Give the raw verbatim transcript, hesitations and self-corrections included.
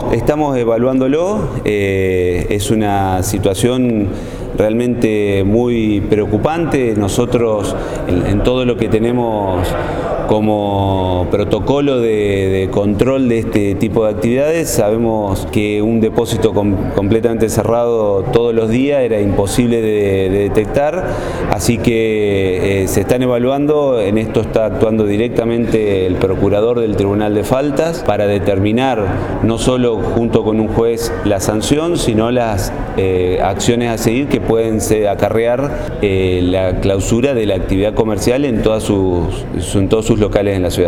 estamos evaluándolo, eh, es una situación realmente muy preocupante. Nosotros en, en todo lo que tenemos como protocolo de, de control de este tipo de actividades, sabemos que un depósito com completamente cerrado todos los días era imposible de, de detectar, así que eh, se están evaluando. En esto está actuando directamente el procurador del Tribunal de Faltas para determinar no solo junto con un juez la sanción, sino las eh, acciones a seguir que pueden ser, acarrear eh, la clausura de la actividad comercial en todas sus, en todos sus locales en la ciudad.